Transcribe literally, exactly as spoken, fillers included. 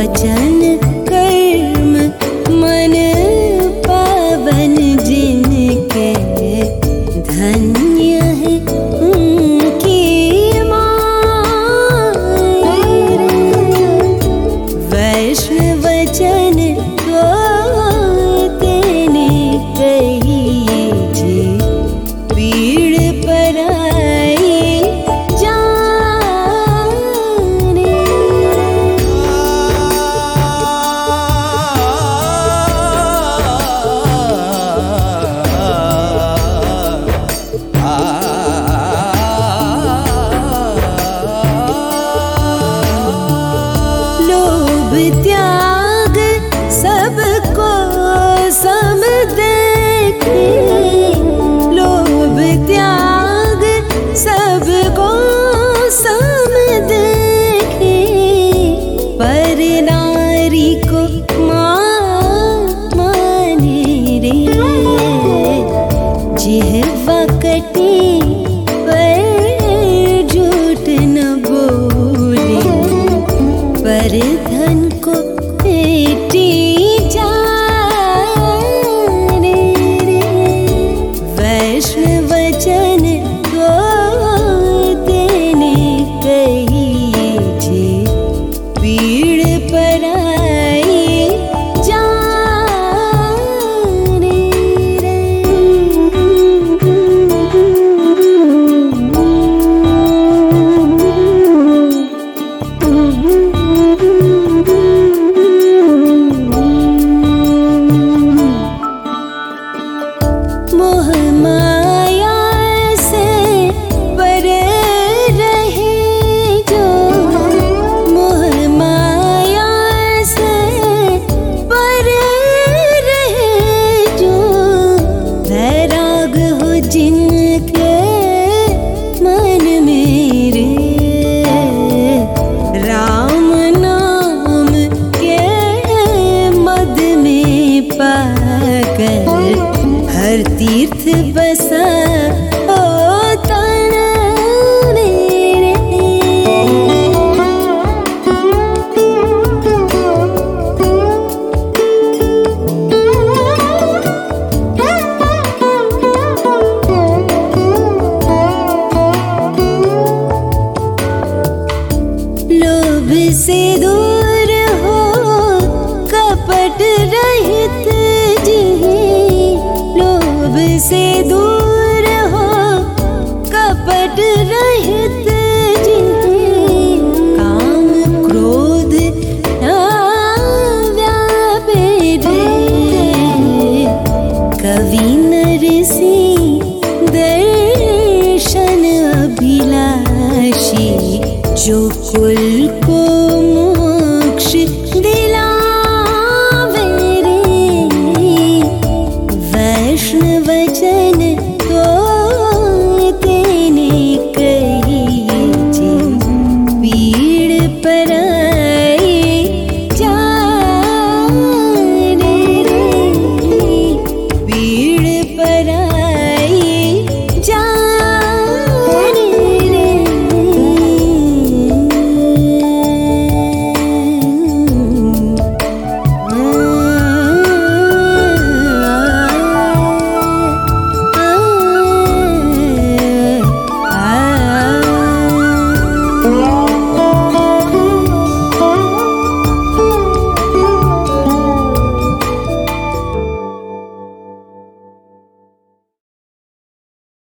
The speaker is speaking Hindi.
वचन कर्म मन पावन जिनके धन्य है उनकी वैष्णव जन को तेने कहिए जी पीड़ पराई जाने। लोभ त्याग सबको सम देखे, लोभ त्याग सबको सम देखे, पर नारी को मां माने रे। जिह्वा कटे पर झूठ न बोले, पर धन को पेटी जाने रे। वैष्णव जन को तेने कहिए जी पीड़ पराई जाने रे। मोह माया से परे रहे जो, मोह माया से परे रहे जो, वैराग हो जिनके मन मेरे। राम नाम के मद में पाकर हर तीर्थ बसा ओ तन मेरे। लोभ से दूर हो कपट रहित जी, लोभ से दूर हो कपट रहित जी। काम क्रोध न व्यापे रे, कवि नरसी दर्शन अभिलाषी, जो कुल को मोक्ष दिलावे रे। वैष्णव जन को तेने कहिए जी पीड़ पराई